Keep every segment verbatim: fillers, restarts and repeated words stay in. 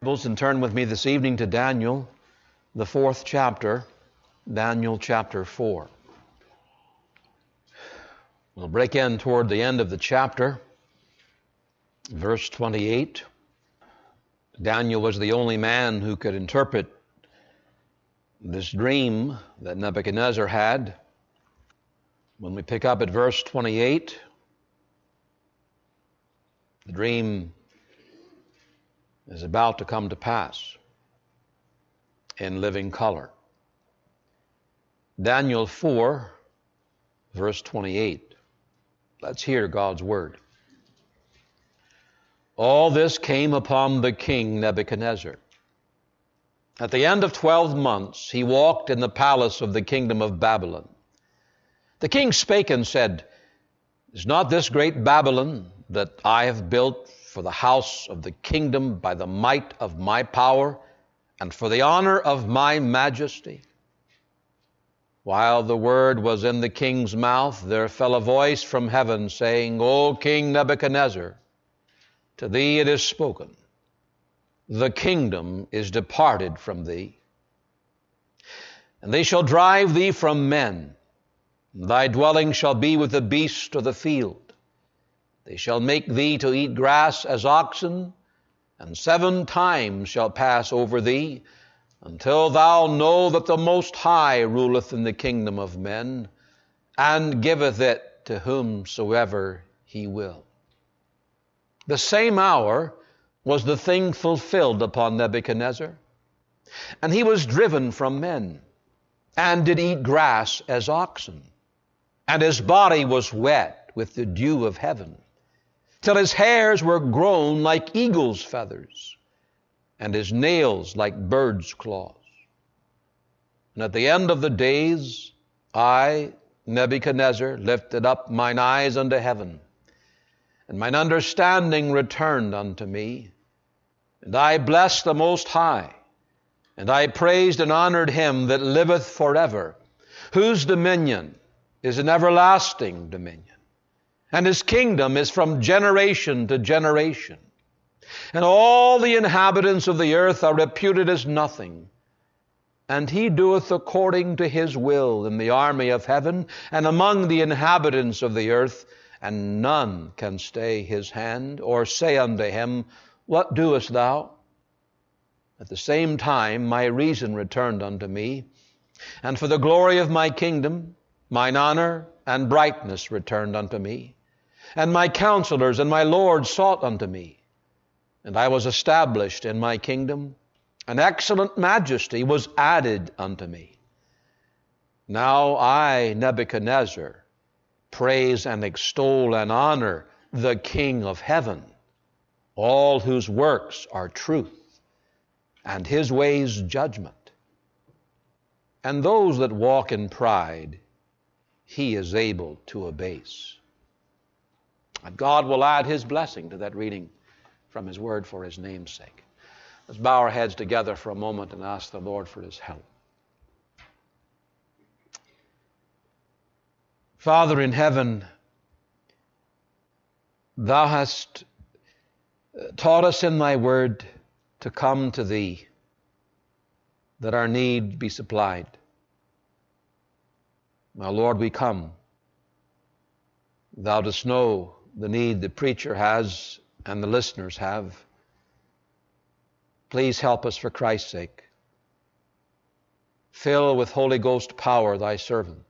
Bibles and turn with me this evening to Daniel, the fourth chapter, Daniel chapter four. We'll break in toward the end of the chapter, verse twenty-eight. Daniel was the only man who could interpret this dream that Nebuchadnezzar had. When we pick up at verse twenty-eight, the dream is about to come to pass in living color. Daniel four, verse twenty-eight. Let's hear God's word. All this came upon the king Nebuchadnezzar. At the end of twelve months, he walked in the palace of the kingdom of Babylon. The king spake and said, Is not this great Babylon that I have built for the house of the kingdom by the might of my power and for the honor of my majesty? While the word was in the king's mouth, there fell a voice from heaven saying, O King Nebuchadnezzar, to thee it is spoken, the kingdom is departed from thee, and they shall drive thee from men. Thy dwelling shall be with the beast of the field. They shall make thee to eat grass as oxen, and seven times shall pass over thee, until thou know that the Most High ruleth in the kingdom of men, and giveth it to whomsoever he will. The same hour was the thing fulfilled upon Nebuchadnezzar, and he was driven from men, and did eat grass as oxen, and his body was wet with the dew of heaven, till his hairs were grown like eagle's feathers, and his nails like bird's claws. And at the end of the days, I, Nebuchadnezzar, lifted up mine eyes unto heaven, and mine understanding returned unto me, and I blessed the Most High, and I praised and honored him that liveth forever, whose dominion is an everlasting dominion, and his kingdom is from generation to generation. And all the inhabitants of the earth are reputed as nothing. And he doeth according to his will in the army of heaven and among the inhabitants of the earth, and none can stay his hand or say unto him, What doest thou? At the same time my reason returned unto me, and for the glory of my kingdom mine honor and brightness returned unto me. And my counselors and my lords sought unto me, and I was established in my kingdom. An excellent majesty was added unto me. Now I, Nebuchadnezzar, praise and extol and honor the King of heaven, all whose works are truth, and his ways judgment. And those that walk in pride, he is able to abase. And God will add his blessing to that reading from his word for his name's sake. Let's bow our heads together for a moment and ask the Lord for his help. Father in heaven, thou hast taught us in thy word to come to thee, that our need be supplied. Now, Lord, we come. Thou dost know the need the preacher has and the listeners have. Please help us for Christ's sake. Fill with Holy Ghost power thy servant.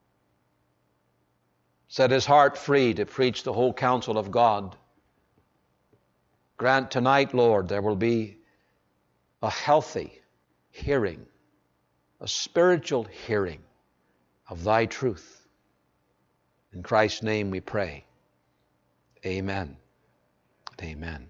Set his heart free to preach the whole counsel of God. Grant tonight, Lord, there will be a healthy hearing, a spiritual hearing of thy truth. In Christ's name we pray. Amen. Amen.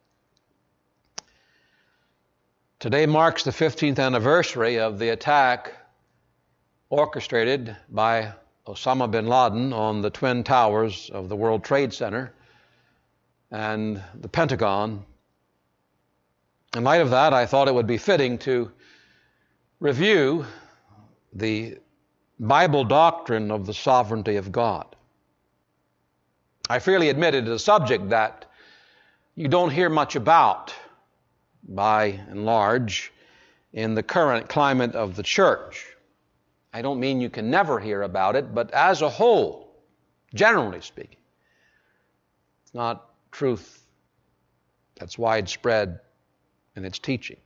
Today marks the fifteenth anniversary of the attack orchestrated by Osama bin Laden on the Twin Towers of the World Trade Center and the Pentagon. In light of that, I thought it would be fitting to review the Bible doctrine of the sovereignty of God. I freely admit it is a subject that you don't hear much about, by and large in the current climate of the church. I don't mean you can never hear about it, but as a whole, generally speaking, it's not truth that's widespread in its teaching.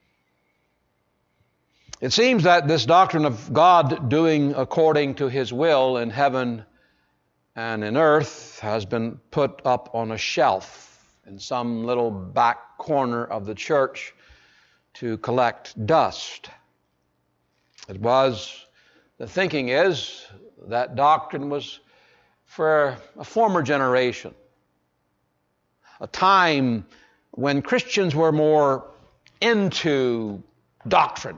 It seems that this doctrine of God doing according to His will in heaven and in earth has been put up on a shelf in some little back corner of the church to collect dust. It was, the thinking is, that doctrine was for a former generation, a time when Christians were more into doctrine.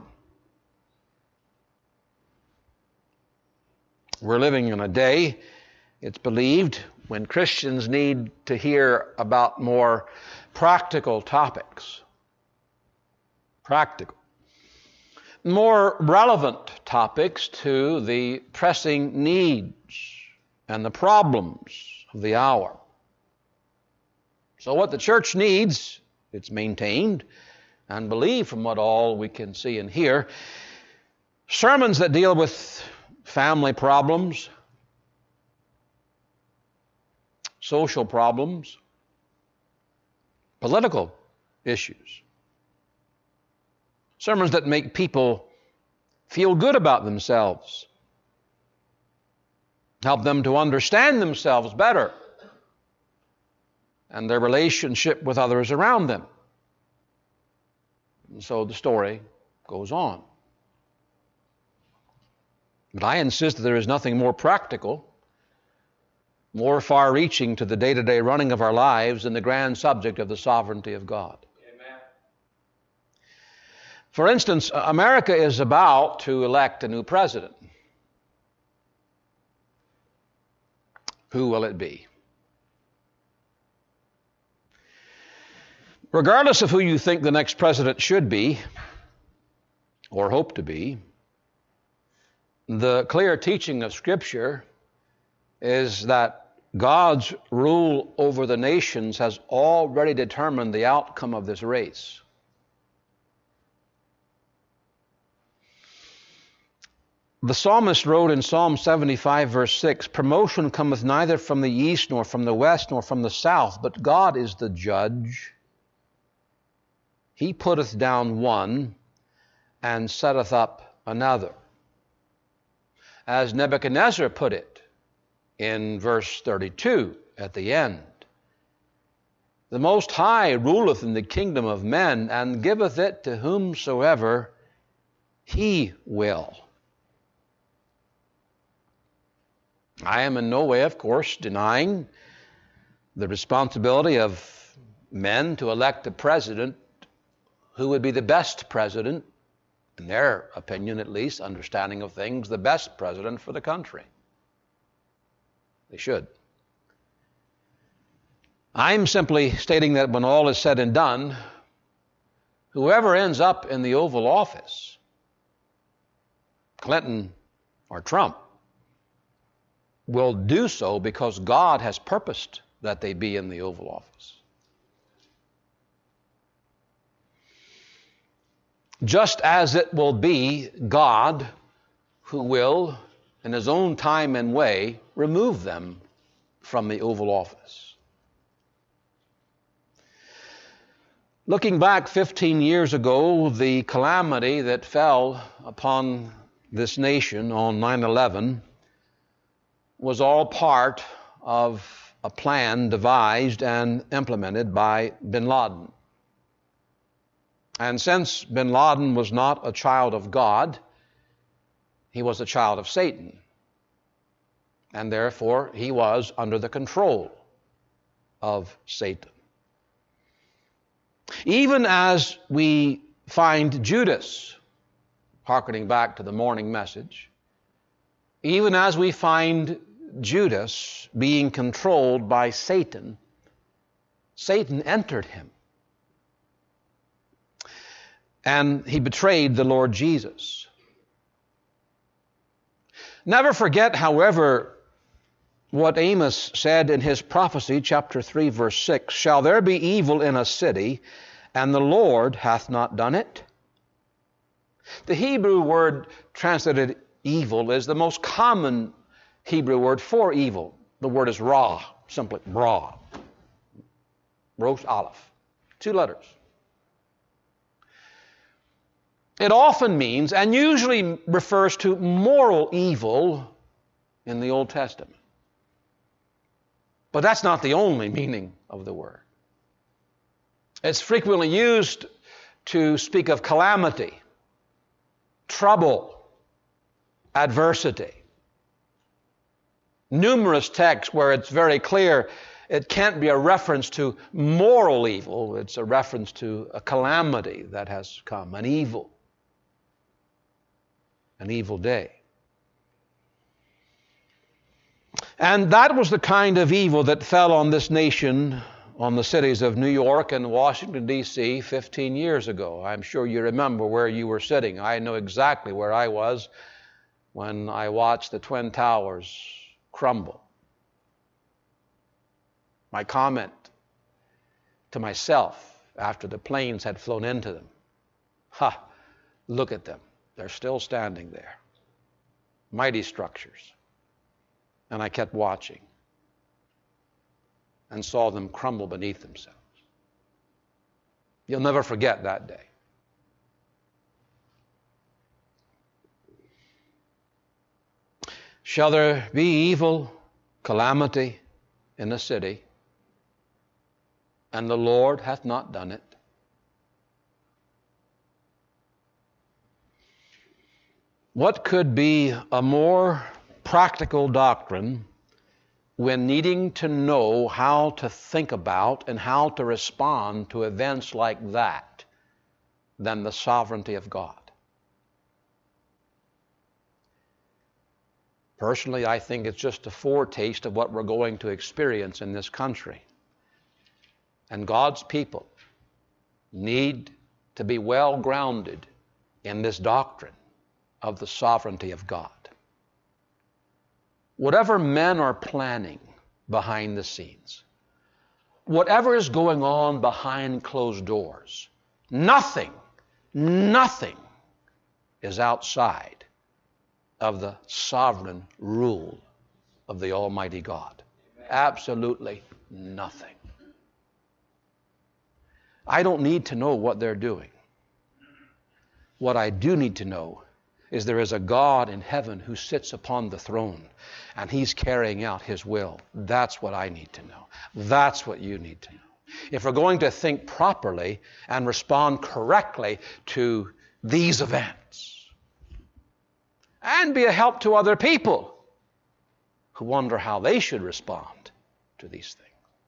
We're living in a day, it's believed, when Christians need to hear about more practical topics. Practical. More relevant topics to the pressing needs and the problems of the hour. So what the church needs, it's maintained and believed from what all we can see and hear, sermons that deal with family problems, social problems, political issues. Sermons that make people feel good about themselves, help them to understand themselves better and their relationship with others around them. And so the story goes on. But I insist that there is nothing more practical, more far-reaching to the day-to-day running of our lives than the grand subject of the sovereignty of God. Amen. For instance, America is about to elect a new president. Who will it be? Regardless of who you think the next president should be, or hope to be, the clear teaching of Scripture is that God's rule over the nations has already determined the outcome of this race. The psalmist wrote in Psalm seventy-five, verse six, "Promotion cometh neither from the east, nor from the west, nor from the south, but God is the judge. He putteth down one, and setteth up another." As Nebuchadnezzar put it in verse thirty-two at the end, "The Most High ruleth in the kingdom of men, and giveth it to whomsoever He will." I am in no way, of course, denying the responsibility of men to elect a president who would be the best president, in their opinion at least, understanding of things, the best president for the country. They should. I'm simply stating that when all is said and done, whoever ends up in the Oval Office, Clinton or Trump, will do so because God has purposed that they be in the Oval Office. Just as it will be God who will, in His own time and way, remove them from the Oval Office. Looking back fifteen years ago, the calamity that fell upon this nation on nine eleven was all part of a plan devised and implemented by bin Laden. And since bin Laden was not a child of God, he was a child of Satan. And therefore, he was under the control of Satan. Even as we find Judas, hearkening back to the morning message, even as we find Judas being controlled by Satan, Satan entered him. And he betrayed the Lord Jesus. Never forget, however, what Amos said in his prophecy, chapter three, verse six, "Shall there be evil in a city, and the Lord hath not done it. The Hebrew word translated evil is the most common Hebrew word for evil. The word is ra, simply ra. Rosh aleph. Two letters. It often means, and usually refers to, moral evil in the Old Testament. But that's not the only meaning of the word. It's frequently used to speak of calamity, trouble, adversity. Numerous texts where it's very clear it can't be a reference to moral evil. It's a reference to a calamity that has come, an evil, an evil day. And that was the kind of evil that fell on this nation, on the cities of New York and Washington, D C fifteen years ago. I'm sure you remember where you were sitting. I know exactly where I was when I watched the Twin Towers crumble. My comment to myself after the planes had flown into them, ha, look at them. They're still standing there. Mighty structures. And I kept watching and saw them crumble beneath themselves. You'll never forget that day. Shall there be evil, calamity in a city, and the Lord hath not done it? What could be a more practical doctrine when needing to know how to think about and how to respond to events like that than the sovereignty of God? Personally, I think it's just a foretaste of what we're going to experience in this country. And God's people need to be well grounded in this doctrine of the sovereignty of God. Whatever men are planning behind the scenes, whatever is going on behind closed doors, nothing, nothing is outside of the sovereign rule of the Almighty God. Absolutely nothing. I don't need to know what they're doing. What I do need to know is there is a God in heaven who sits upon the throne, and He's carrying out His will. That's what I need to know. That's what you need to know. If we're going to think properly and respond correctly to these events, and be a help to other people who wonder how they should respond to these things.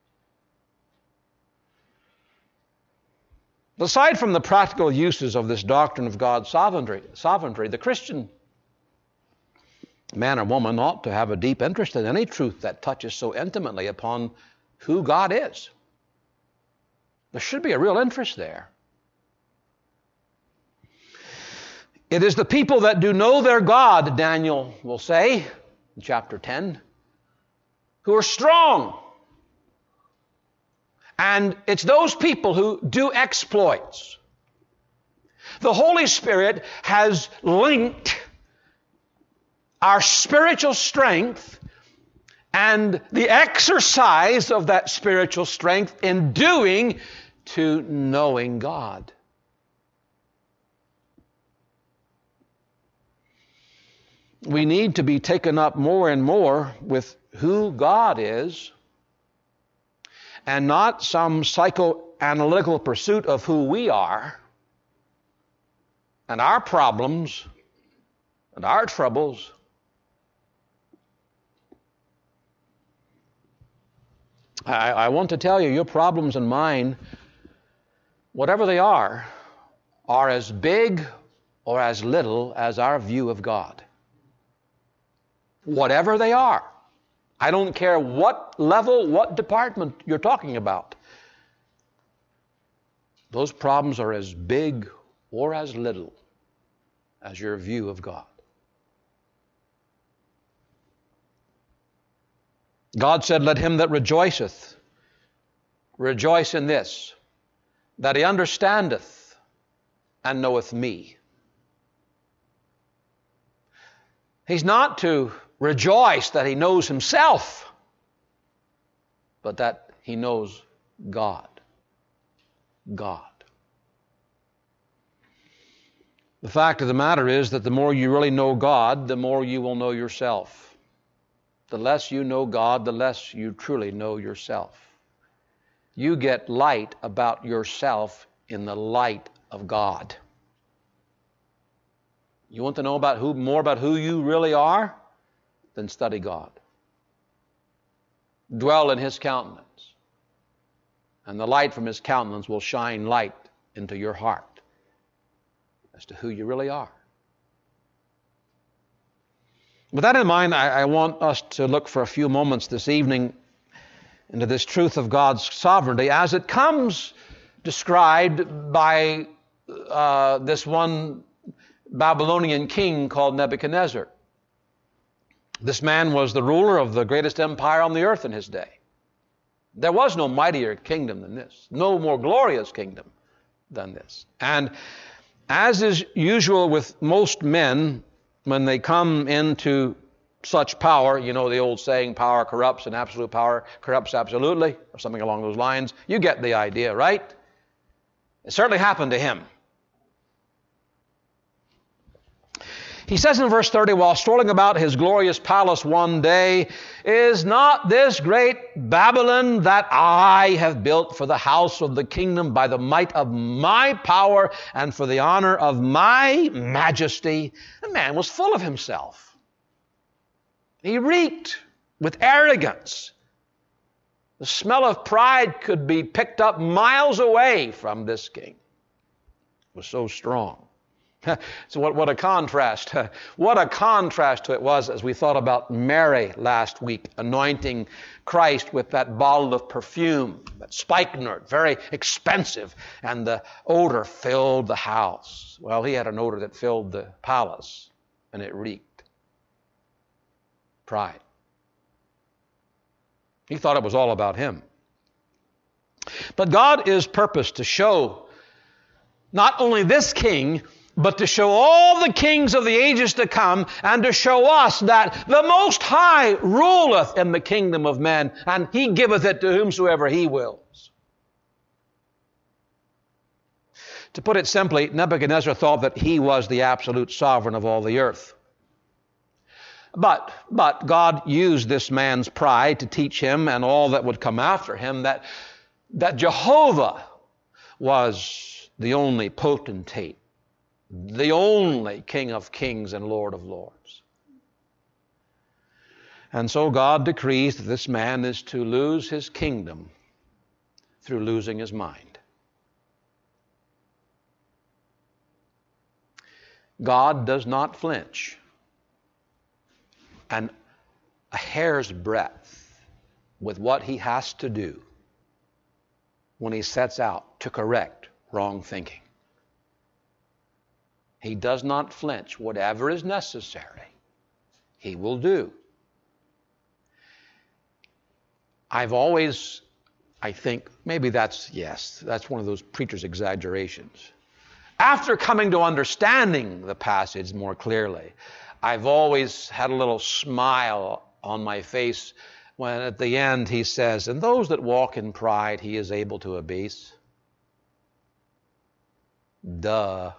Aside from the practical uses of this doctrine of God's sovereignty, sovereignty, the Christian man or woman ought to have a deep interest in any truth that touches so intimately upon who God is. There should be a real interest there. It is the people that do know their God, Daniel will say in chapter ten, who are strong. And it's those people who do exploits. The Holy Spirit has linked our spiritual strength and the exercise of that spiritual strength in doing to knowing God. We need to be taken up more and more with who God is, and not some psychoanalytical pursuit of who we are and our problems and our troubles. I, I want to tell you, your problems and mine, whatever they are, are as big or as little as our view of God. Whatever they are. I don't care what level, what department you're talking about. Those problems are as big or as little as your view of God. God said, "Let him that rejoiceth rejoice in this, that he understandeth and knoweth me. He's not to rejoice that he knows himself, but that he knows God. God. The fact of the matter is that the more you really know God, the more you will know yourself. The less you know God, the less you truly know yourself. You get light about yourself in the light of God. You want to know about who, more about who you really are? Then study God. Dwell in His countenance. And the light from His countenance will shine light into your heart as to who you really are. With that in mind, I, I want us to look for a few moments this evening into this truth of God's sovereignty as it comes described by uh, this one Babylonian king called Nebuchadnezzar. This man was the ruler of the greatest empire on the earth in his day. There was no mightier kingdom than this, no more glorious kingdom than this. And as is usual with most men, when they come into such power, you know the old saying, power corrupts and absolute power corrupts absolutely, or something along those lines. You get the idea, right? It certainly happened to him. He says in verse thirty, while strolling about his glorious palace one day, is not this great Babylon that I have built for the house of the kingdom by the might of my power and for the honor of my majesty? The man was full of himself. He reeked with arrogance. The smell of pride could be picked up miles away from this king. It was so strong. So what, what a contrast. What a contrast to it was as we thought about Mary last week, anointing Christ with that bottle of perfume, that spikenard, very expensive, and the odor filled the house. Well, he had an odor that filled the palace, and it reeked. Pride. He thought it was all about him. But God is purposed to show not only this king, but to show all the kings of the ages to come, and to show us that the Most High ruleth in the kingdom of men, and He giveth it to whomsoever He wills. To put it simply, Nebuchadnezzar thought that he was the absolute sovereign of all the earth. But, but God used this man's pride to teach him and all that would come after him that, that Jehovah was the only potentate, the only King of kings and Lord of lords. And so God decrees that this man is to lose his kingdom through losing his mind. God does not flinch an, a hair's breadth with what He has to do when He sets out to correct wrong thinking. He does not flinch. Whatever is necessary, He will do. I've always, I think, maybe that's, yes, that's one of those preacher's exaggerations. After coming to understanding the passage more clearly, I've always had a little smile on my face when at the end he says, and those that walk in pride He is able to abase. Duh.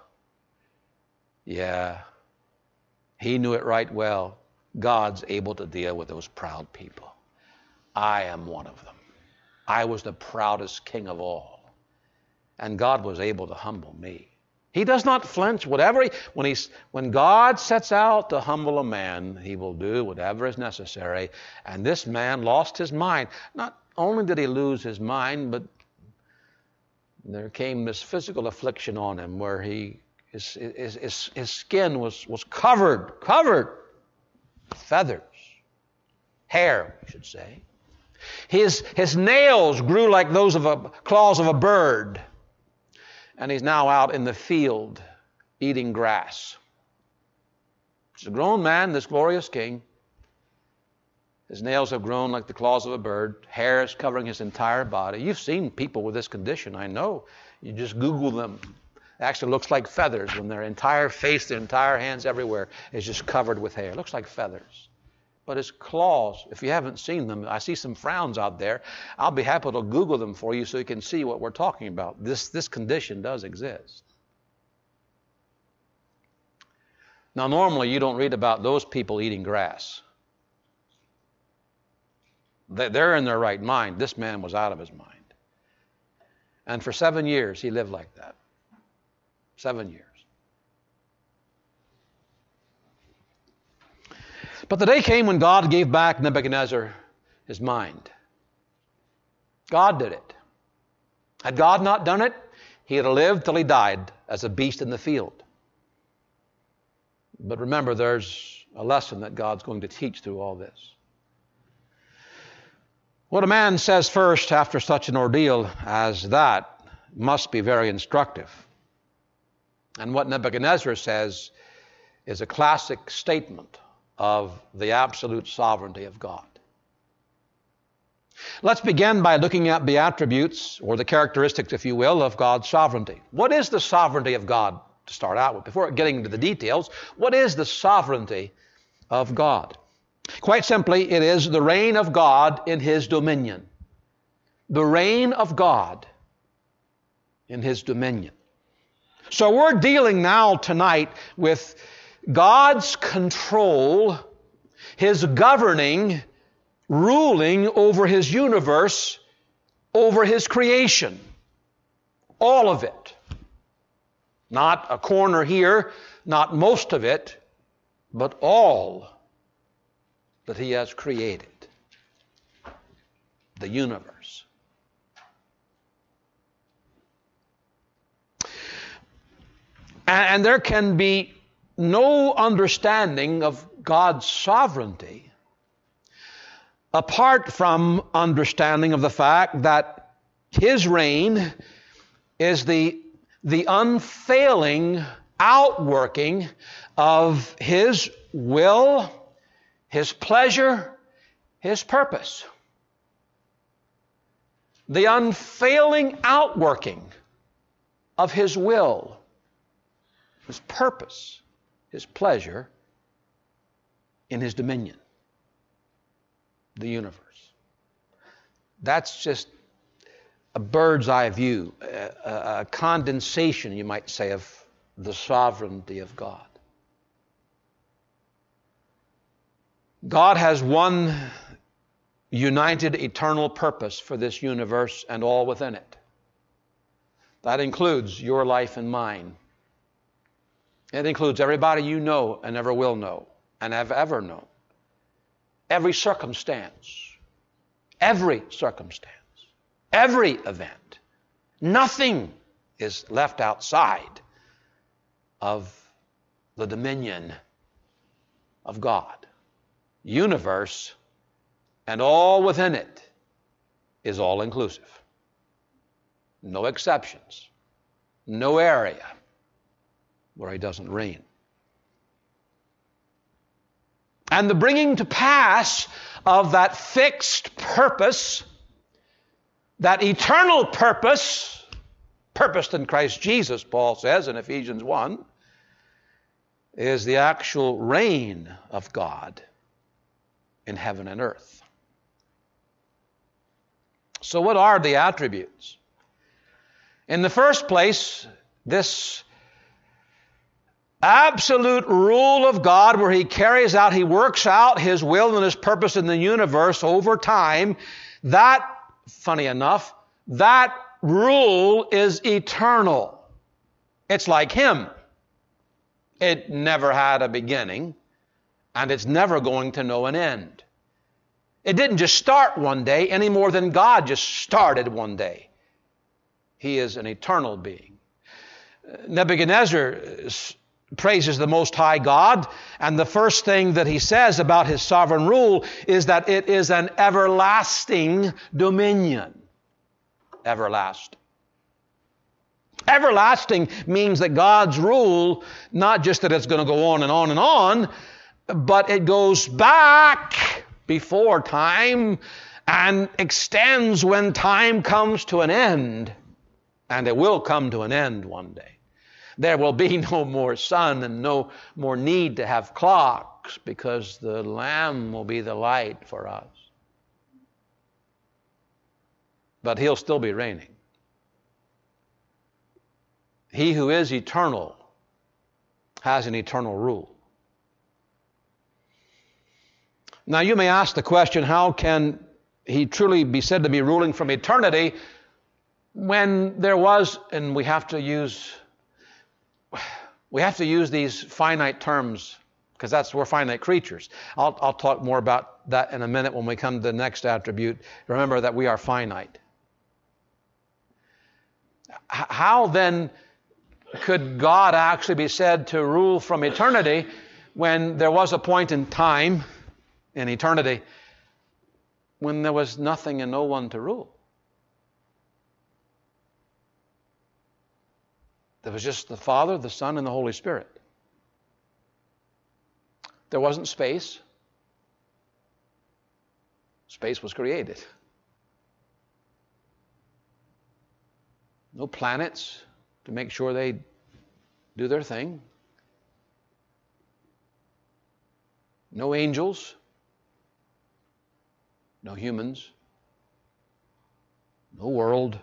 Yeah, He knew it right well. God's able to deal with those proud people. I am one of them. I was the proudest king of all. And God was able to humble me. He does not flinch. Whatever he, when, he's, when God sets out to humble a man, He will do whatever is necessary. And this man lost his mind. Not only did he lose his mind, but there came this physical affliction on him where he His, his, his, his skin was, was covered, covered with feathers, hair, we should say. His, his nails grew like those of a claws of a bird. And he's now out in the field eating grass. He's a grown man, this glorious king. His nails have grown like the claws of a bird. Hair is covering his entire body. You've seen people with this condition, I know. You just Google them. It actually looks like feathers when their entire face, their entire hands, everywhere is just covered with hair. It looks like feathers. But his claws, if you haven't seen them, I see some frowns out there. I'll be happy to Google them for you so you can see what we're talking about. This, this condition does exist. Now, normally you don't read about those people eating grass. They're in their right mind. This man was out of his mind. And for seven years, he lived like that. Seven years. But the day came when God gave back Nebuchadnezzar his mind. God did it. Had God not done it, he had lived till he died as a beast in the field. But remember, there's a lesson that God's going to teach through all this. What a man says first after such an ordeal as that must be very instructive. And what Nebuchadnezzar says is a classic statement of the absolute sovereignty of God. Let's begin by looking at the attributes, or the characteristics, if you will, of God's sovereignty. What is the sovereignty of God, to start out with? Before getting into the details, what is the sovereignty of God? Quite simply, it is the reign of God in His dominion. The reign of God in His dominion. So we're dealing now tonight with God's control, His governing, ruling over His universe, over His creation. All of it. Not a corner here, not most of it, but all that He has created. The universe. And there can be no understanding of God's sovereignty apart from understanding of the fact that His reign is the, the unfailing outworking of His will, His pleasure, His purpose. The unfailing outworking of His will, His purpose, His pleasure in His dominion, the universe. That's just a bird's eye view, a, a condensation, you might say, of the sovereignty of God. God has one united eternal purpose for this universe and all within it. That includes your life and mine. It includes everybody you know and ever will know and have ever known. Every circumstance. Every circumstance. Every event. Nothing is left outside of the dominion of God. Universe and all within it is all inclusive. No exceptions. No area where He doesn't reign. And the bringing to pass of that fixed purpose, that eternal purpose, purposed in Christ Jesus, Paul says in Ephesians one, is the actual reign of God in heaven and earth. So what are the attributes? In the first place, this absolute rule of God where He carries out, He works out His will and His purpose in the universe over time, that, funny enough, that rule is eternal. It's like Him. It never had a beginning, and it's never going to know an end. It didn't just start one day any more than God just started one day. He is an eternal being. Nebuchadnezzar praises the Most High God, and the first thing that he says about His sovereign rule is that it is an everlasting dominion. Everlasting. Everlasting means that God's rule, not just that it's going to go on and on and on, but it goes back before time and extends when time comes to an end. And it will come to an end one day. There will be no more sun and no more need to have clocks because the Lamb will be the light for us. But He'll still be reigning. He who is eternal has an eternal rule. Now you may ask the question, how can He truly be said to be ruling from eternity when there was, and we have to use We have to use these finite terms because that's we're finite creatures. I'll, I'll talk more about that in a minute when we come to the next attribute. Remember that we are finite. H- how then could God actually be said to rule from eternity when there was a point in time, in eternity, when there was nothing and no one to rule? There was just the Father, the Son, and the Holy Spirit. There wasn't space. Space was created. No planets to make sure they do their thing. No angels. No humans. No world.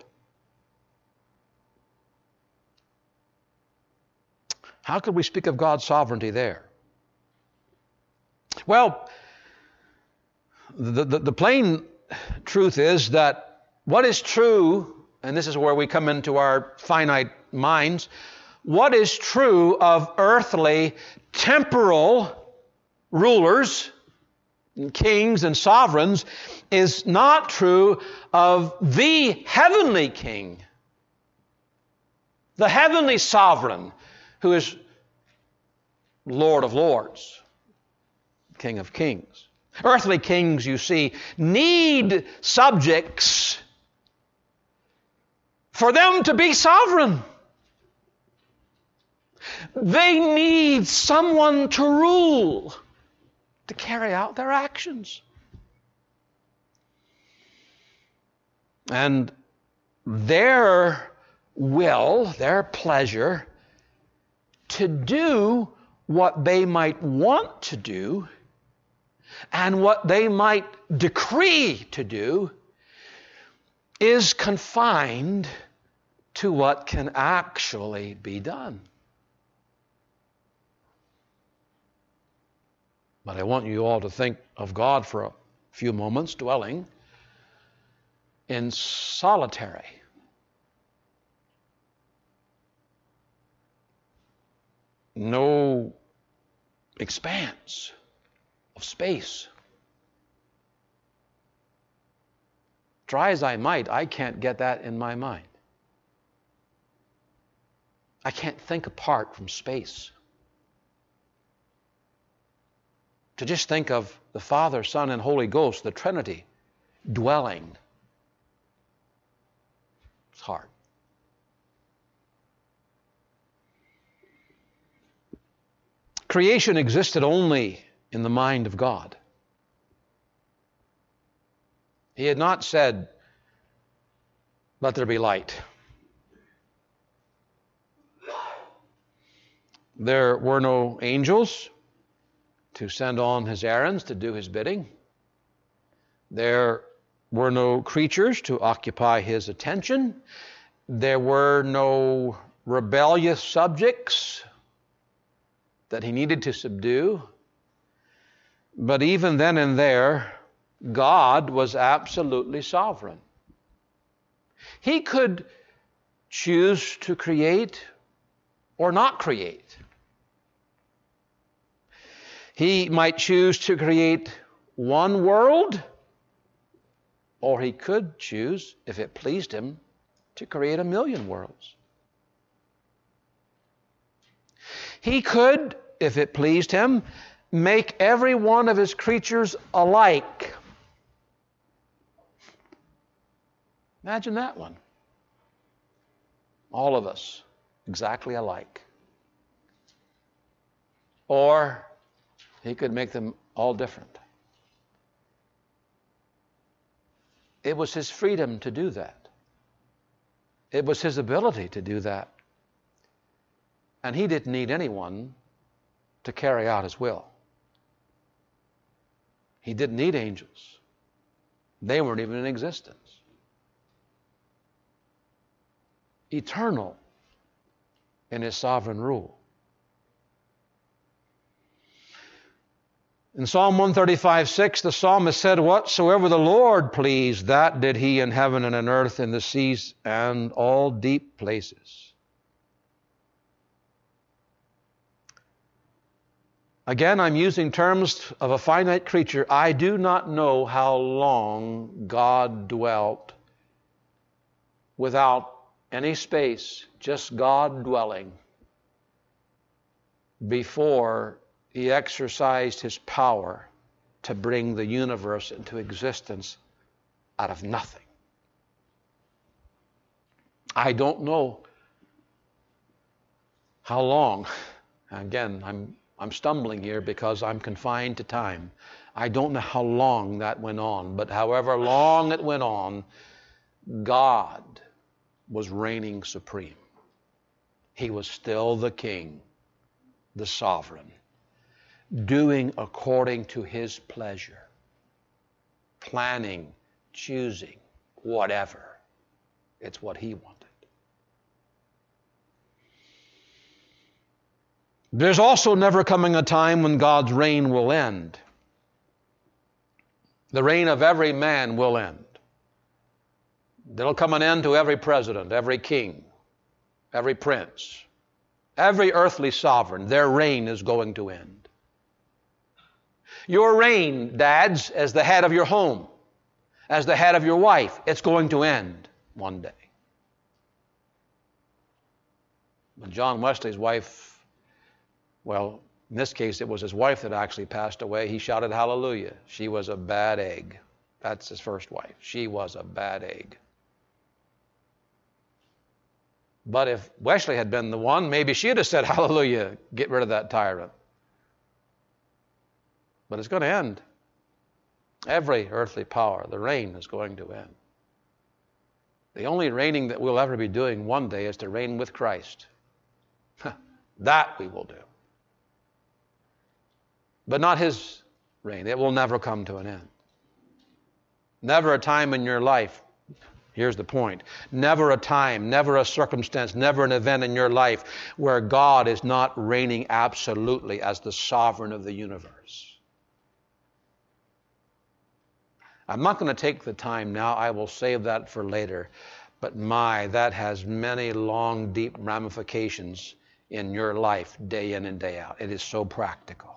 How could we speak of God's sovereignty there? Well, the, the, the plain truth is that what is true, and this is where we come into our finite minds, what is true of earthly, temporal rulers, kings and sovereigns is not true of the heavenly king, the heavenly sovereign, who is Lord of lords, King of kings. Earthly kings, you see, need subjects for them to be sovereign. They need someone to rule, to carry out their actions. And their will, their pleasure, to do what they might want to do and what they might decree to do is confined to what can actually be done. But I want you all to think of God for a few moments, dwelling in solitary, no expanse of space. Try as I might, I can't get that in my mind. I can't think apart from space. To just think of the Father, Son, and Holy Ghost, the Trinity, dwelling, it's hard. Creation existed only in the mind of God. He had not said, "Let there be light." There were no angels to send on His errands, to do His bidding. There were no creatures to occupy His attention. There were no rebellious subjects that He needed to subdue. But even then and there, God was absolutely sovereign. He could choose to create or not create. He might choose to create one world, or He could choose, if it pleased Him, to create a million worlds. He could, if it pleased Him, make every one of His creatures alike. Imagine that one. All of us exactly alike. Or He could make them all different. It was his freedom to do that. It was his ability to do that. And he didn't need anyone to carry out his will. He didn't need angels. They weren't even in existence. Eternal in his sovereign rule. In Psalm one thirty-five, six, the psalmist said, "Whatsoever the Lord pleased, that did he in heaven and in earth, in the seas and all deep places." Again, I'm using terms of a finite creature. I do not know how long God dwelt without any space, just God dwelling, before he exercised his power to bring the universe into existence out of nothing. I don't know how long. Again, I'm I'm stumbling here because I'm confined to time. I don't know how long that went on, but however long it went on, God was reigning supreme. He was still the king, the sovereign, doing according to his pleasure, planning, choosing, whatever. It's what he wanted. There's also never coming a time when God's reign will end. The reign of every man will end. There'll come an end to every president, every king, every prince, every earthly sovereign. Their reign is going to end. Your reign, dads, as the head of your home, as the head of your wife, it's going to end one day. When John Wesley's wife, well, in this case, it was his wife that actually passed away. He shouted hallelujah. She was a bad egg. That's his first wife. She was a bad egg. But if Wesley had been the one, maybe she'd have said hallelujah, get rid of that tyrant. But it's going to end. Every earthly power, the reign is going to end. The only reigning that we'll ever be doing one day is to reign with Christ. That we will do. But not his reign. It will never come to an end. Never a time in your life, here's the point, never a time, never a circumstance, never an event in your life where God is not reigning absolutely as the sovereign of the universe. I'm not going to take the time now. I will save that for later. But my, that has many long, deep ramifications in your life, day in and day out. It is so practical.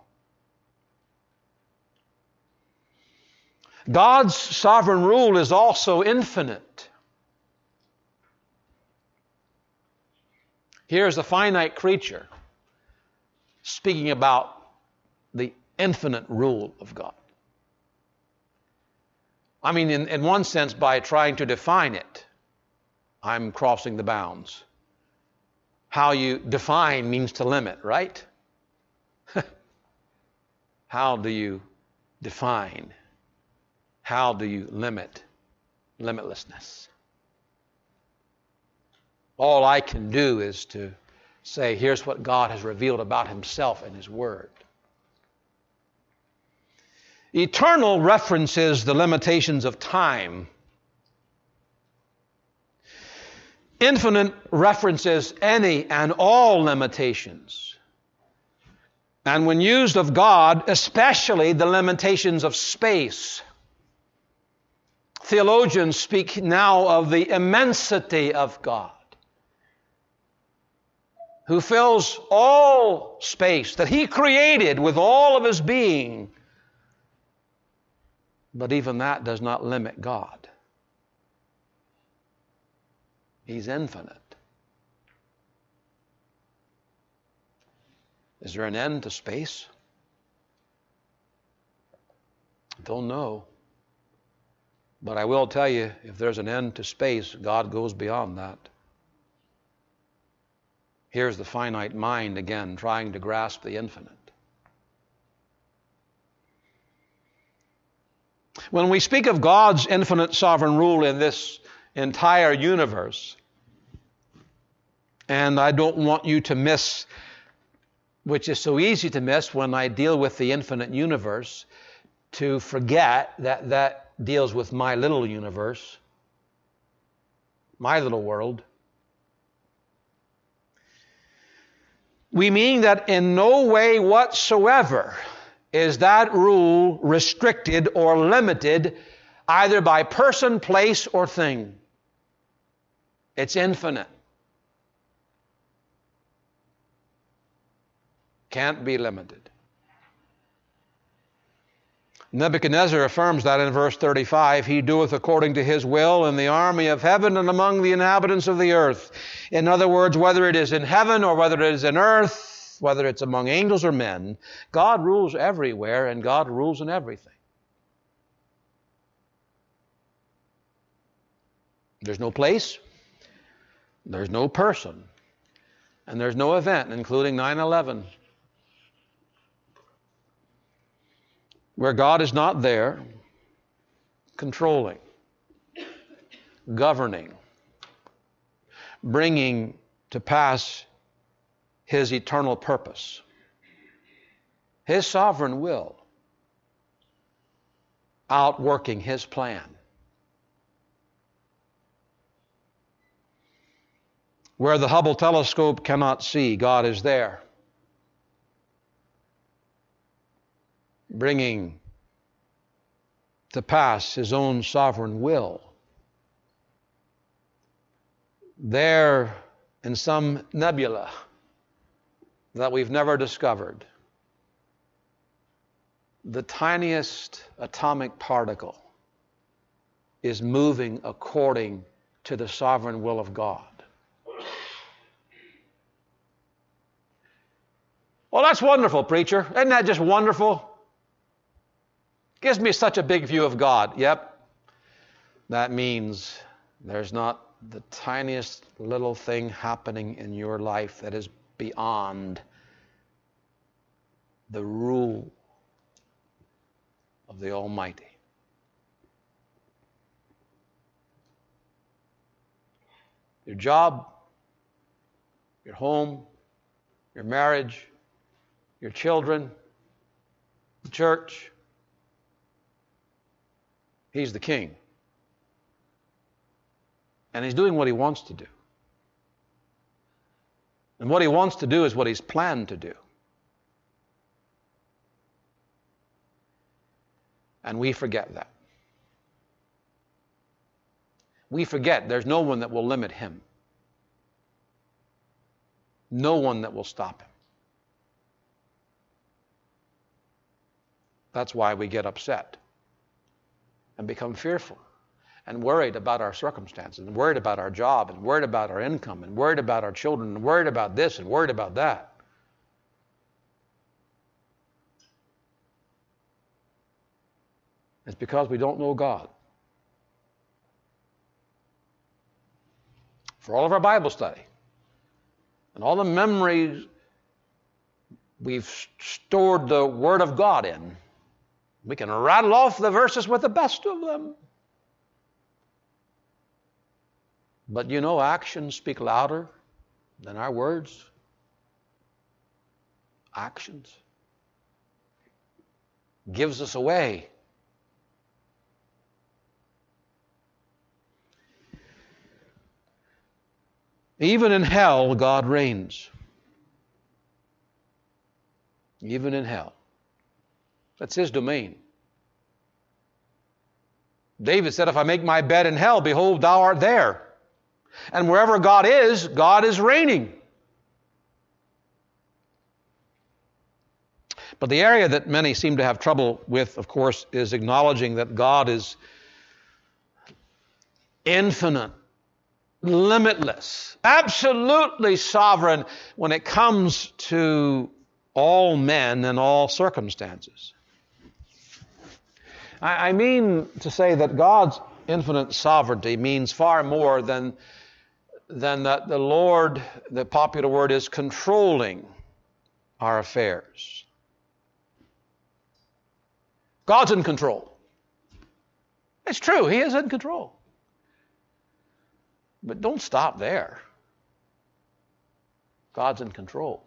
God's sovereign rule is also infinite. Here's a finite creature speaking about the infinite rule of God. I mean, in, in one sense, by trying to define it, I'm crossing the bounds. How you define means to limit, right? How do you define? How do you limit limitlessness? All I can do is to say, here's what God has revealed about himself in his word. Eternal references the limitations of time. Infinite references any and all limitations. And when used of God, especially the limitations of space. Theologians speak now of the immensity of God, who fills all space that he created with all of his being. But even that does not limit God. He's infinite. Is there an end to space? Don't know. But I will tell you, if there's an end to space, God goes beyond that. Here's the finite mind again, trying to grasp the infinite. When we speak of God's infinite sovereign rule in this entire universe, and I don't want you to miss, which is so easy to miss when I deal with the infinite universe, to forget that that deals with my little universe, my little world. We mean that in no way whatsoever is that rule restricted or limited either by person, place, or thing. It's infinite. Can't be limited. Nebuchadnezzar affirms that in verse thirty-five, he doeth according to his will in the army of heaven and among the inhabitants of the earth. In other words, whether it is in heaven or whether it is in earth, whether it's among angels or men, God rules everywhere and God rules in everything. There's no place, there's no person, and there's no event, including nine eleven, where God is not there, controlling, governing, bringing to pass His eternal purpose, His sovereign will, outworking His plan. Where the Hubble telescope cannot see, God is there, bringing to pass His own sovereign will. There in some nebula that we've never discovered, the tiniest atomic particle is moving according to the sovereign will of God. Well, that's wonderful, preacher. Isn't that just wonderful? Gives me such a big view of God. Yep. That means there's not the tiniest little thing happening in your life that is beyond the rule of the Almighty. Your job, your home, your marriage, your children, the church. He's the king. And He's doing what He wants to do. And what He wants to do is what He's planned to do. And we forget that. We forget there's no one that will limit Him. No one that will stop Him. That's why we get upset and become fearful and worried about our circumstances and worried about our job and worried about our income and worried about our children and worried about this and worried about that. It's because we don't know God. For all of our Bible study and all the memories we've stored the Word of God in, we can rattle off the verses with the best of them. But you know, actions speak louder than our words. Actions gives us away. Even in hell, God reigns. Even in hell. That's His domain. David said, if I make my bed in hell, behold, thou art there. And wherever God is, God is reigning. But the area that many seem to have trouble with, of course, is acknowledging that God is infinite, limitless, absolutely sovereign when it comes to all men and all circumstances. I mean to say that God's infinite sovereignty means far more than, than that the Lord, the popular word is controlling our affairs. God's in control. It's true, he is in control. But don't stop there. God's in control.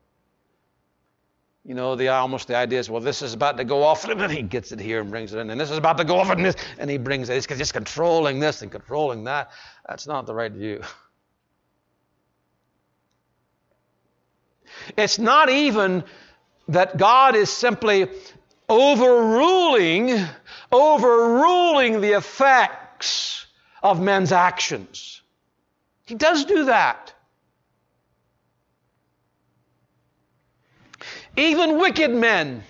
You know, the almost the idea is, well, this is about to go off, and then he gets it here and brings it in, and this is about to go off, and this, and he brings it. He's just controlling this and controlling that. That's not the right view. It's not even that God is simply overruling, overruling the effects of men's actions. He does do that. Even wicked men.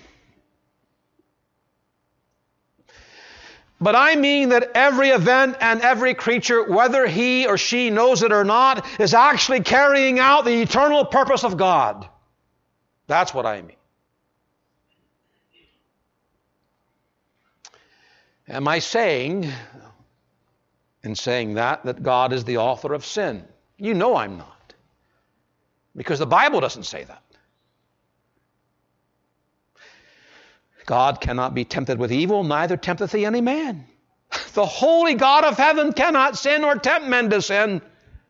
But I mean that every event and every creature, whether he or she knows it or not, is actually carrying out the eternal purpose of God. That's what I mean. Am I saying, in saying that, that God is the author of sin? You know I'm not. Because the Bible doesn't say that. God cannot be tempted with evil, neither tempteth he any man. The holy God of heaven cannot sin or tempt men to sin.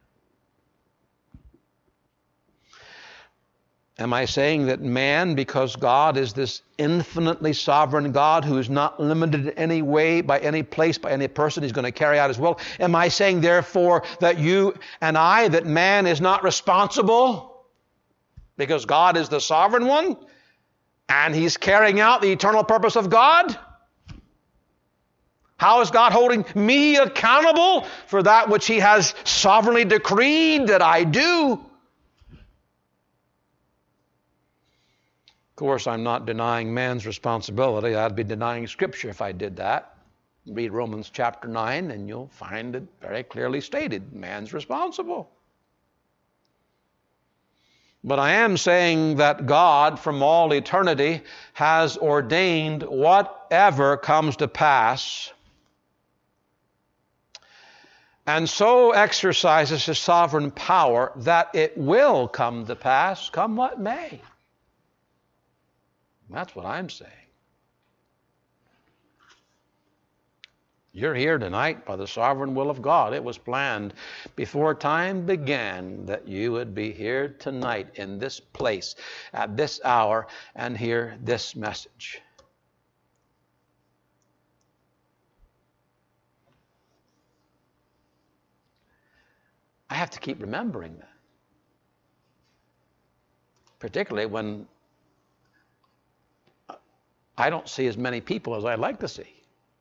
Am I saying that man, because God is this infinitely sovereign God who is not limited in any way, by any place, by any person, he's going to carry out his will? Am I saying, therefore, that you and I, that man is not responsible because God is the sovereign one? And he's carrying out the eternal purpose of God? How is God holding me accountable for that which he has sovereignly decreed that I do? Of course, I'm not denying man's responsibility. I'd be denying Scripture if I did that. Read Romans chapter nine and you'll find it very clearly stated. Man's responsible. But I am saying that God, from all eternity, has ordained whatever comes to pass, and so exercises his sovereign power that it will come to pass, come what may. That's what I'm saying. You're here tonight by the sovereign will of God. It was planned before time began that you would be here tonight in this place at this hour and hear this message. I have to keep remembering that. Particularly when I don't see as many people as I'd like to see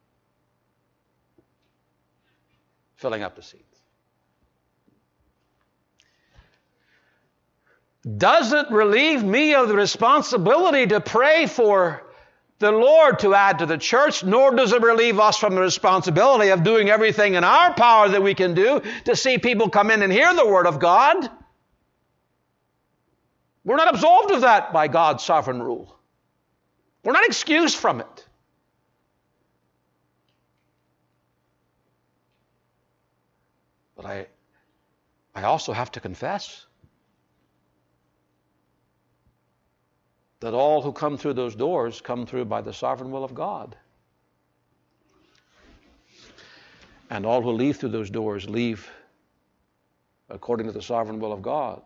filling up the seats. Doesn't relieve me of the responsibility to pray for the Lord to add to the church, nor does it relieve us from the responsibility of doing everything in our power that we can do to see people come in and hear the Word of God. We're not absolved of that by God's sovereign rule. We're not excused from it. But I, I also have to confess that all who come through those doors come through by the sovereign will of God. And all who leave through those doors leave according to the sovereign will of God.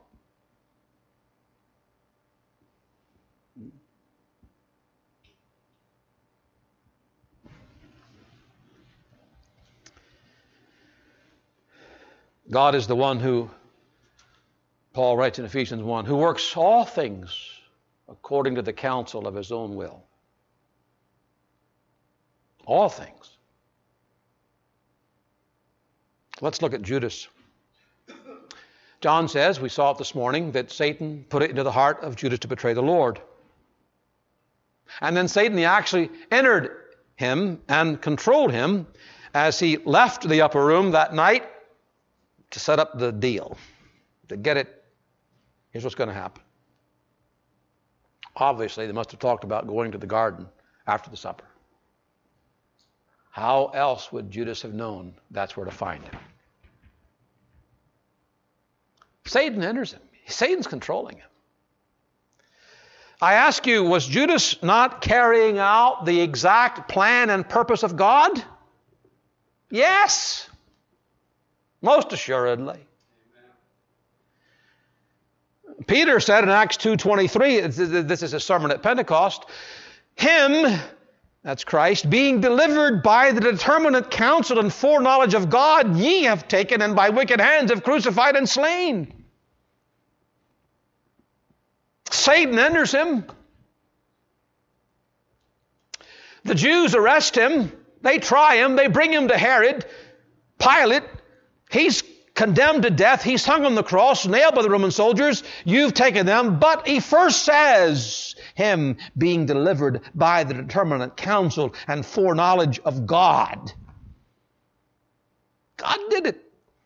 God is the one who, Paul writes in Ephesians one, who works all things according to the counsel of his own will. All things. Let's look at Judas. John says, we saw it this morning, that Satan put it into the heart of Judas to betray the Lord. And then Satan he actually entered him and controlled him as he left the upper room that night to set up the deal, to get it. Here's what's going to happen. Obviously, they must have talked about going to the garden after the supper. How else would Judas have known that's where to find him? Satan enters him. Satan's controlling him. I ask you, was Judas not carrying out the exact plan and purpose of God? Yes, most assuredly. Peter said in Acts two twenty-three, this is a sermon at Pentecost, Him, that's Christ, being delivered by the determinate counsel and foreknowledge of God, ye have taken and by wicked hands have crucified and slain. Satan enters him. The Jews arrest him. They try him. They bring him to Herod. Pilate, he's condemned to death. He's hung on the cross, nailed by the Roman soldiers. You've taken them. But he first says, Him being delivered by the determinate counsel and foreknowledge of God. God did it.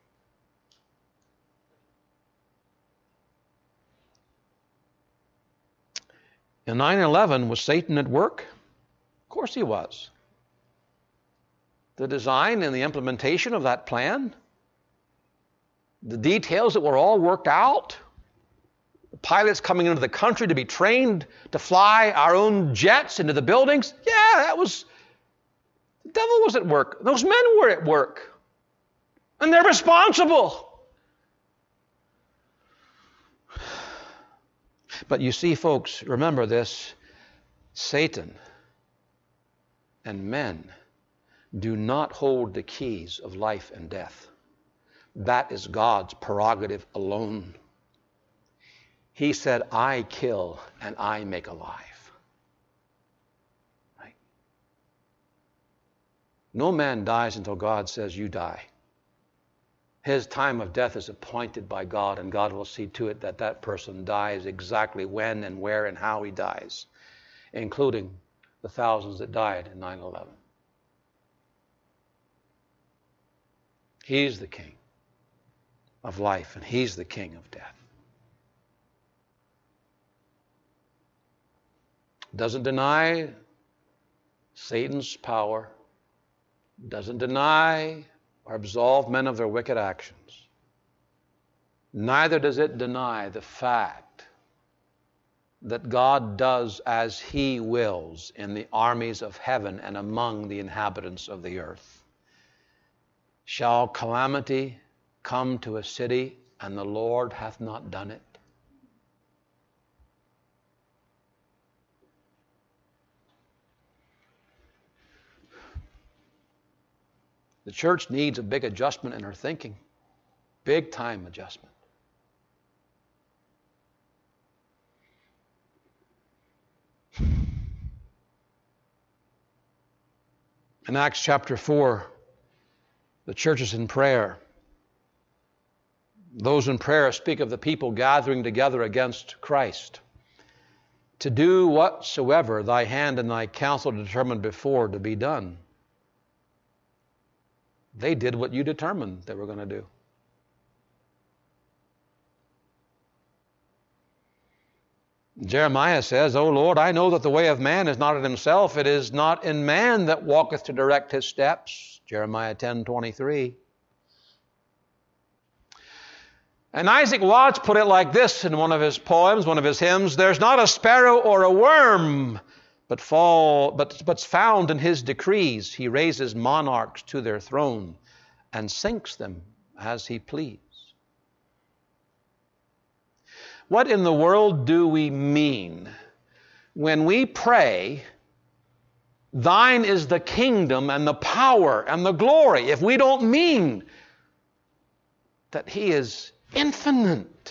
In nine eleven, was Satan at work? Of course he was. The design and the implementation of that plan, the details that were all worked out, the pilots coming into the country to be trained to fly our own jets into the buildings, yeah, that was, the devil was at work. Those men were at work. And they're responsible. But you see, folks, remember this, Satan and men do not hold the keys of life and death. That is God's prerogative alone. He said, I kill and I make alive. Right? No man dies until God says you die. His time of death is appointed by God, and God will see to it that that person dies exactly when and where and how he dies, including the thousands that died in nine eleven. He's the king of life, and he's the king of death. Doesn't deny Satan's power, doesn't deny or absolve men of their wicked actions. Neither does it deny the fact that God does as He wills in the armies of heaven and among the inhabitants of the earth. Shall calamity come to a city and the Lord hath not done it? The church needs a big adjustment in her thinking. Big time adjustment. In Acts chapter four, the church is in prayer. Those in prayer speak of the people gathering together against Christ, to do whatsoever thy hand and thy counsel determined before to be done. They did what you determined they were going to do. Jeremiah says, O Lord, I know that the way of man is not in himself. It is not in man that walketh to direct his steps. Jeremiah ten twenty-three. And Isaac Watts put it like this in one of his poems, one of his hymns, there's not a sparrow or a worm but fall, but but's found in his decrees. He raises monarchs to their throne and sinks them as he please. What in the world do we mean when we pray, thine is the kingdom and the power and the glory, if we don't mean that He is infinite,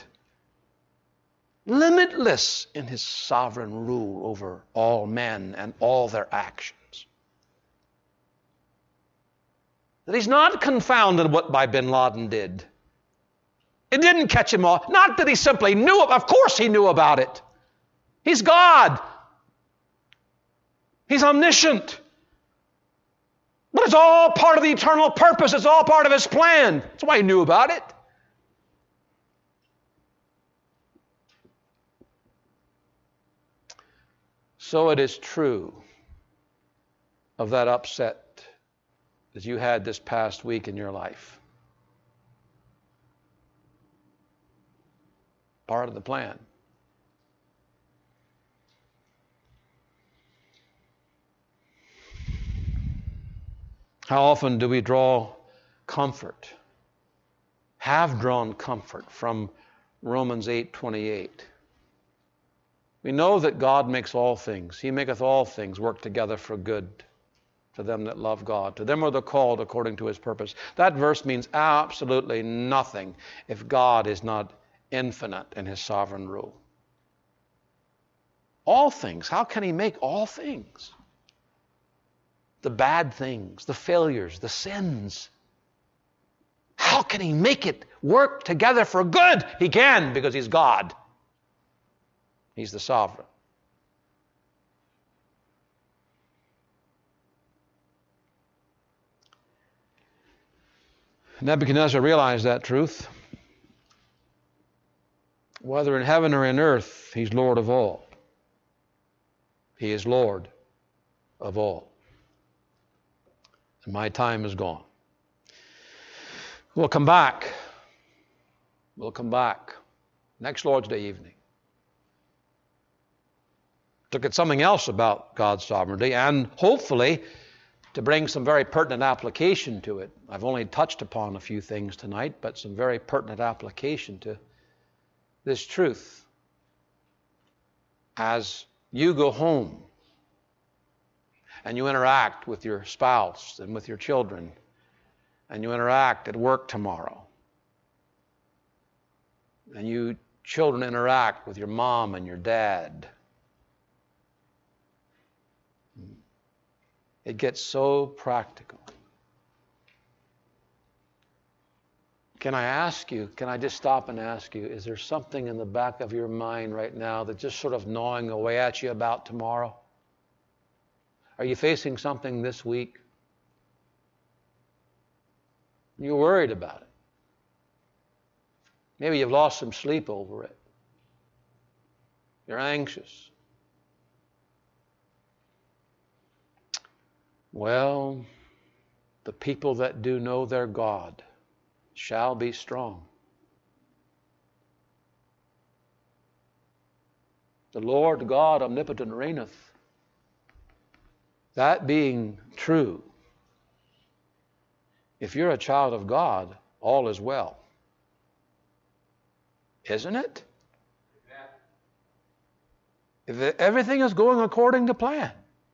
limitless in His sovereign rule over all men and all their actions? That He's not confounded what by bin Laden did. It didn't catch him off. Not that he simply knew it. Of course he knew about it. He's God. He's omniscient. But it's all part of the eternal purpose. It's all part of His plan. That's why He knew about it. So it is true of that upset that you had this past week in your life. Part of the plan. How often do we draw comfort, have drawn comfort from Romans eight twenty-eight? We know that God makes all things. He maketh all things work together for good to them that love God. To them are the called according to his purpose. That verse means absolutely nothing if God is not infinite in his sovereign rule. All things. How can he make all things? The bad things, the failures, the sins. How can he make it work together for good? He can, because he's God. He's the sovereign. Nebuchadnezzar realized that truth. Whether in heaven or in earth, he's Lord of all. He is Lord of all. And my time is gone. We'll come back. We'll come back next Lord's Day evening. Look at something else about God's sovereignty, and hopefully to bring some very pertinent application to it. I've only touched upon a few things tonight, but some very pertinent application to this truth. As you go home and you interact with your spouse and with your children, and you interact at work tomorrow, and you children interact with your mom and your dad, it gets so practical. Can I ask you, can I just stop and ask you, is there something in the back of your mind right now that's just sort of gnawing away at you about tomorrow? Are you facing something this week? You're worried about it. Maybe you've lost some sleep over it. You're anxious. Well, the people that do know their God shall be strong. The Lord God omnipotent reigneth. That being true, if you're a child of God, all is well. Isn't it? If everything is going according to plan.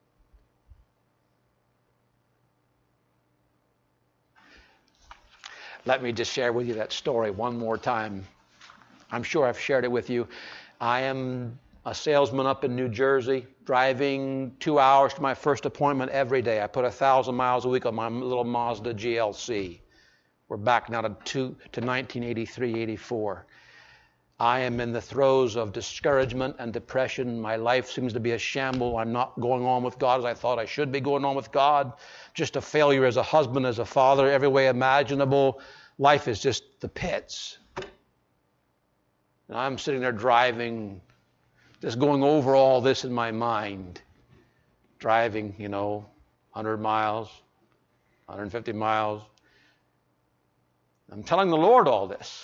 Let me just share with you that story one more time. I'm sure I've shared it with you. I am a salesman up in New Jersey, driving two hours to my first appointment every day. I put a thousand miles a week on my little Mazda G L C. We're back now to, two, to nineteen eighty-three, eighty-four. I am in the throes of discouragement and depression. My life seems to be a shamble. I'm not going on with God as I thought I should be going on with God. Just a failure as a husband, as a father, every way imaginable. Life is just the pits. And I'm sitting there driving, just going over all this in my mind. Driving, you know, one hundred miles, one hundred fifty miles. I'm telling the Lord all this.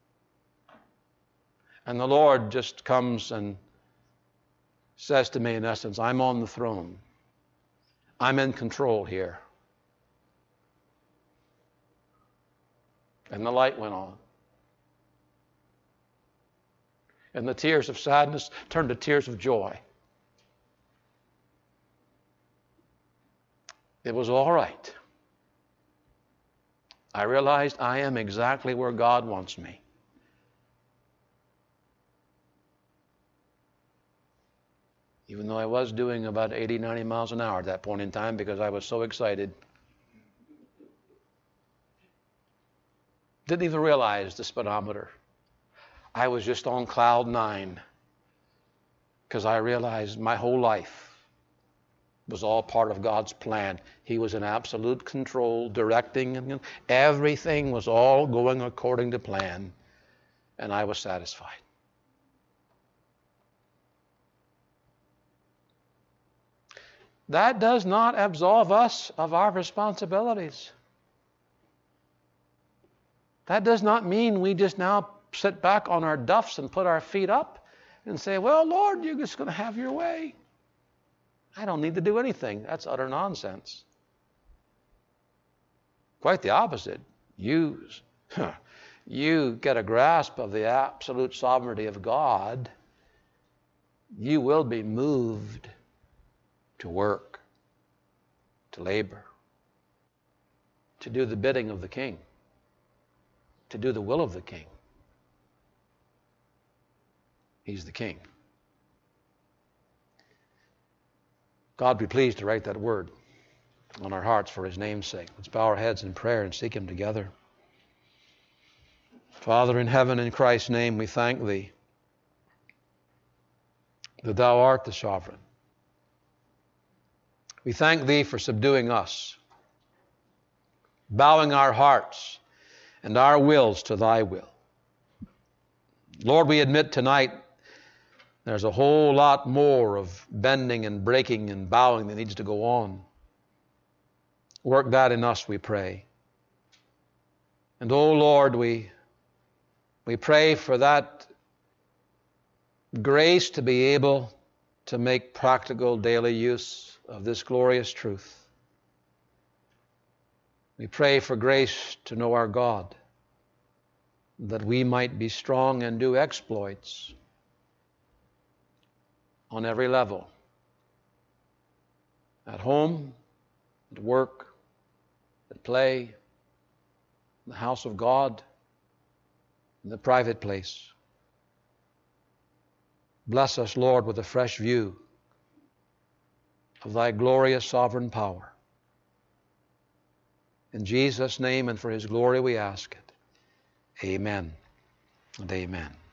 And the Lord just comes and says to me, in essence, I'm on the throne. I'm in control here. And the light went on. And the tears of sadness turned to tears of joy. It was all right. I realized I am exactly where God wants me. Even though I was doing about eighty, ninety miles an hour at that point in time because I was so excited. Didn't even realize the speedometer. I was just on cloud nine because I realized my whole life was all part of God's plan. He was in absolute control, directing, and everything was all going according to plan, and I was satisfied. That does not absolve us of our responsibilities. That does not mean we just now sit back on our duffs and put our feet up and say, well, Lord, you're just going to have your way. I don't need to do anything. That's utter nonsense. Quite the opposite. You, you get a grasp of the absolute sovereignty of God, you will be moved to work, to labor, to do the bidding of the King, to do the will of the King. He's the King. God be pleased to write that word on our hearts for His name's sake. Let's bow our heads in prayer and seek Him together. Father in heaven, in Christ's name, we thank Thee that Thou art the sovereign. We thank Thee for subduing us, bowing our hearts and our wills to Thy will. Lord, we admit tonight there's a whole lot more of bending and breaking and bowing that needs to go on. Work that in us, we pray. And oh Lord, we, we pray for that grace to be able to make practical daily use of this glorious truth. We pray for grace to know our God, that we might be strong and do exploits on every level, at home, at work, at play, in the house of God, in the private place. Bless us, Lord, with a fresh view of Thy glorious sovereign power. In Jesus' name and for His glory we ask it. Amen and amen.